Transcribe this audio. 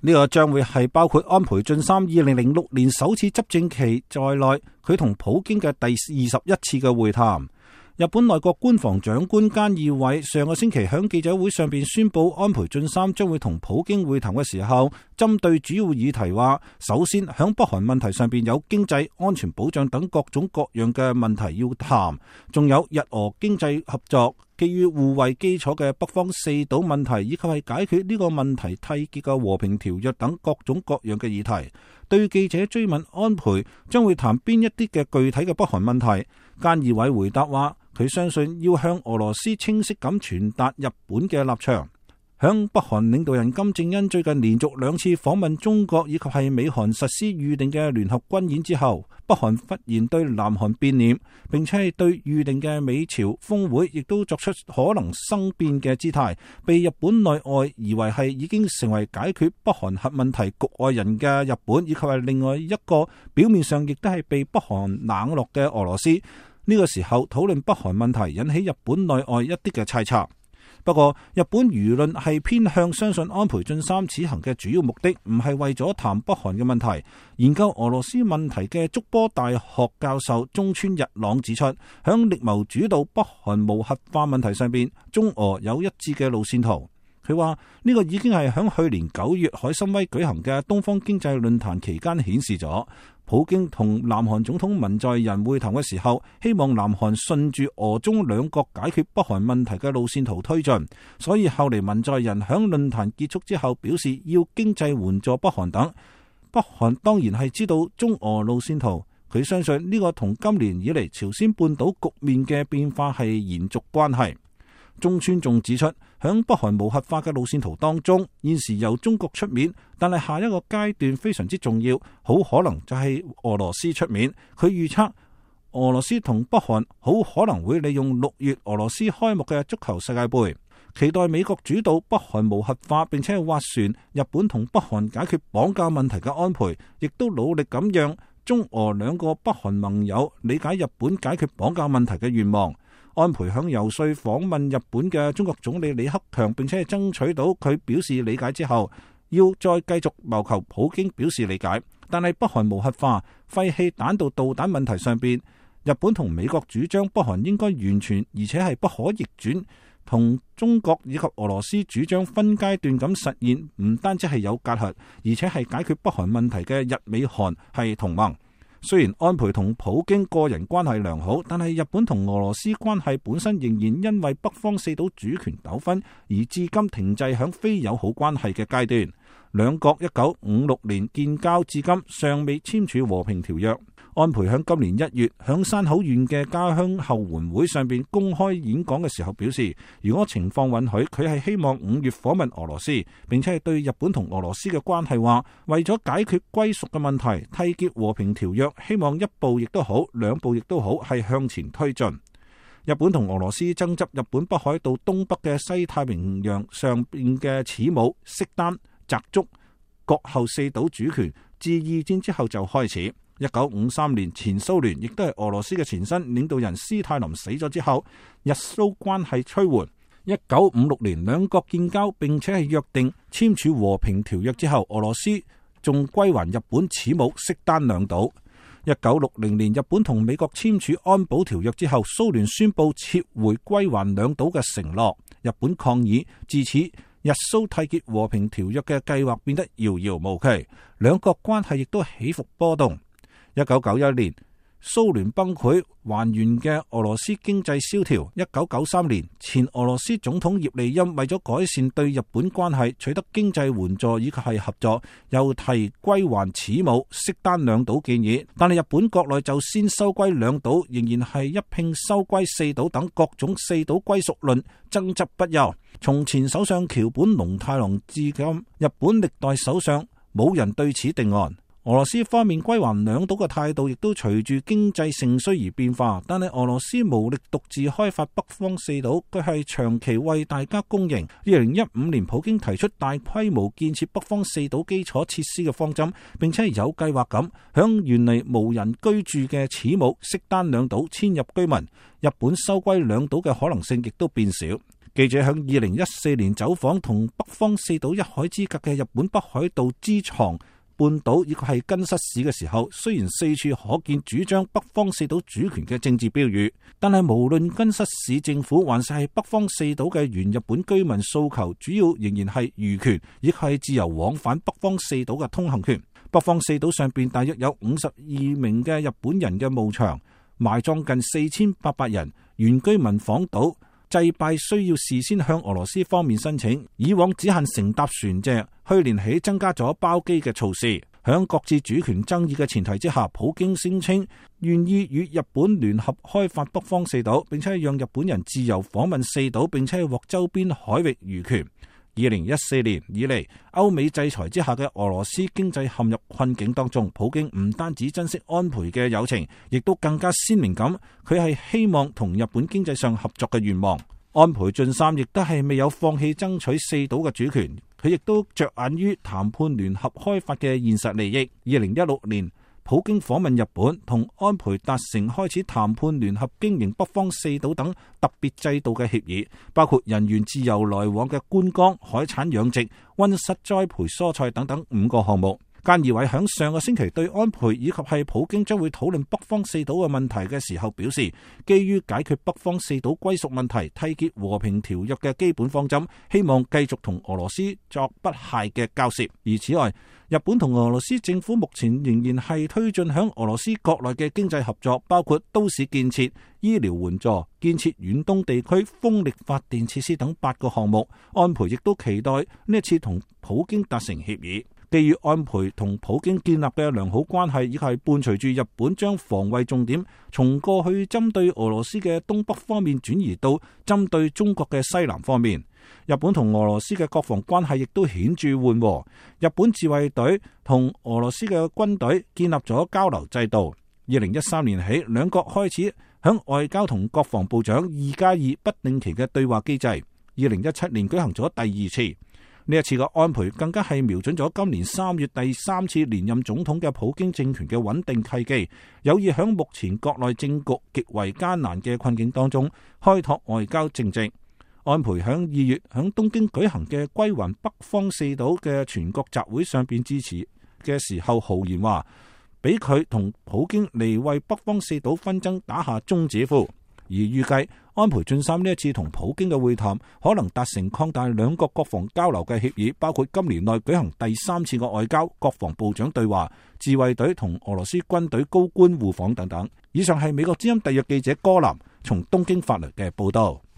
呢個將會係包括安倍晉三2006年首次執政期在內，佢同普京嘅第21次嘅會談。日本內閣官房長官菅義偉上個星期喺記者會上邊宣布，安倍晉三將會同普京會談嘅時候，針對主要議題話，首先響北韓問題上邊有經濟、安全保障等各種各樣嘅問題要談，仲有日俄經濟合作，基於互惠基礎嘅北方四島問題，以及係解決呢個問題締結嘅和平條約等各種各樣嘅議題。對記者追問安倍將會談邊一啲嘅具體嘅北韓問題，菅義偉回答話，佢相信要向俄羅斯清晰咁傳達日本嘅立場。響北韓領導人金正恩最近連續2次訪問中國，以及係美韓實施預定嘅聯合軍演之後，北韓忽然對南韓變臉，並且係對預定嘅美朝峰會亦都作出可能生變嘅姿態，被日本內外以為係已經成為解決北韓核問題局外人嘅日本，以及係另外一個表面上亦都係被北韓冷落嘅俄羅斯。呢個時候討論北韓問題，引起日本內外一啲嘅猜測。不過，日本輿論係偏向相信安倍晉三此行嘅主要目的唔係為咗談北韓嘅問題。研究俄羅斯問題嘅筑波大學教授中村日朗指出，響力謀主導北韓無核化問題上邊，中俄有一致嘅路線圖。佢話呢個已經係響去年9月海參崴舉行嘅東方經濟論壇期間顯示咗。普京同南韓總統文在寅會談嘅時候，希望南韓順住俄中兩國解決北韓問題嘅路線圖推進，所以後嚟文在寅響論壇結束之後表示要經濟援助北韓等。北韓當然係知道中俄路線圖，佢相信呢個同今年以嚟朝鮮半島局面嘅變化係延續關係。中村仲指出，響北韓無核化嘅路線圖當中，現時由中國出面，但係下一個階段非常之重要，好可能就係俄羅斯出面。佢預測俄羅斯同北韓好可能會利用6月俄羅斯開幕嘅足球世界盃，期待美國主導北韓無核化，並且係斡旋日本同北韓解決綁架問題嘅安倍，亦都努力咁讓中俄兩個北韓盟友理解日本解決綁架問題嘅願望。安倍響游說訪問日本嘅中國總理李克強，並且係爭取到佢表示理解之後，要再繼續謀求普京表示理解。但係北韓無核化、廢棄彈道導彈問題上邊，日本同美國主張北韓應該完全而且係不可逆轉，同中國以及俄羅斯主張分階段咁實現，唔單止係有隔閡，而且係解決北韓問題嘅日美韓係同盟。雖然安倍同普京個人關係良好，但係日本同俄羅斯關係本身仍然因為北方四島主權糾紛而至今停滯響非友好關係嘅階段。兩國1956年建交至今尚未簽署和平條約。安倍響今年1月響山口縣嘅家鄉後援會上邊公開演講嘅時候表示，如果情況允許，佢係希望5月訪問俄羅斯，並且係對日本同俄羅斯嘅關係話，為咗解決歸屬嘅問題，締結和平條約，希望一步亦都好，兩步亦都好，係向前推進。日本同俄羅斯爭執日本北海道東北嘅西太平洋上邊嘅恥母、色丹、澤竹、國後四島主權，自2戰之後就開始。1953年前蘇聯亦都係俄羅斯嘅前身領導人斯泰林死咗之後，日蘇關係趨緩。1956年兩國建交，並且係約定簽署和平條約之後，俄羅斯仲歸還日本恥母、色丹兩島。1960年日本同美國簽署安保條約之後，蘇聯宣布撤回歸還兩島嘅承諾，日本抗議，自此日蘇締結和平條約嘅計劃變得遙遙無期，兩國關係亦都起伏波動。1991年蘇聯崩潰，還原嘅俄羅斯經濟蕭條。1993年前俄羅斯總統葉利欽為咗改善對日本關係，取得經濟援助以及係合作，又提歸還恥母、色丹兩島建議，但係日本國內就先收歸兩島，仍然係一併收歸四島等各種四島歸屬論爭執不休。從前首相橋本龍太郎至今，日本歷代首相冇人對此定案。俄羅斯方面歸還兩島嘅態度亦都隨住經濟盛衰而變化，但係俄羅斯無力獨自開發北方四島，佢係長期為大家公認。2015年普京提出大規模建設北方四島基礎設施嘅方針，並且係有計劃咁向原嚟無人居住嘅恥母、色丹兩島遷入居民，日本收歸兩島嘅可能性亦都變少。 記者喺2014年走訪同北方四島一海之隔嘅日本北海道知床半島以及係根室市嘅時候，雖然四處可見主張北方四島主權嘅政治標語，但係無論根室市政府還是係北方四島嘅原日本居民訴求，主要仍然係漁權，亦係自由往返北方四島嘅通行權。北方四島上邊大約有52名嘅日本人嘅墓場，埋葬近4800人，原居民訪島祭拜需要事先向俄羅斯方面申請，以往只限乘搭船隻，去年起增加咗包機嘅措施。響各自主權爭議嘅前提之下，普京聲稱願意與日本聯合開發北方四島，並且讓日本人自由訪問四島，並且獲周邊海域漁權。2014年以嚟，歐美制裁之下嘅俄羅斯經濟陷入困境當中，普京唔單止珍惜安倍嘅友情，亦都更加鮮明咁，佢係希望同日本經濟上合作嘅願望。安倍晉三亦都係未有放棄爭取四島嘅主權，佢亦都着眼於談判聯合開發嘅現實利益。2016年，普京訪問日本，同安倍達成開始談判聯合經營北方四島等特別制度嘅協議，包括人員自由來往嘅觀光、海產養殖、溫室栽培蔬菜等等5個項目。菅義偉響上個星期對安倍以及係普京將會討論北方四島嘅問題嘅時候表示，基於解決北方四島歸屬問題、締結和平條約嘅基本方針，希望繼續同俄羅斯作不懈嘅交涉。而此外，日本同俄羅斯政府目前仍然係推進響俄羅斯國內嘅經濟合作，包括都市建設、醫療援助、建設遠東地區風力發電設施等8個項目。安倍亦都期待呢一次同普京達成協議。基於安倍同普京建立嘅良好關係，亦係伴隨住日本將防衛重點從過去針對俄羅斯嘅東北方面轉移到針對中國嘅西南方面。日本同俄羅斯嘅國防關係亦都顯著緩和。日本自衛隊同俄羅斯嘅軍隊建立咗交流制度。2013年起，兩國開始響外交同國防部長2+2不定期嘅對話機制。2017年舉行咗第2次。呢一次嘅安倍更加係瞄準咗今年3月第3次連任總統嘅普京政權嘅穩定契機，有意響目前國內政局極為艱難嘅困境當中開拓外交政績。安倍響2月響東京舉行嘅歸還北方四島嘅全國集會上邊致辭嘅時候豪言話，俾佢同普京嚟為北方四島紛爭打下終止符。而預計安倍晉三呢一次同普京嘅會談可能達成擴大兩國國防交流嘅協議，包括今年內舉行第3次嘅外交國防部長對話、自衛隊同俄羅斯軍隊高官互訪等等。以上係美國之音特約記者柯南從東京發來嘅報道。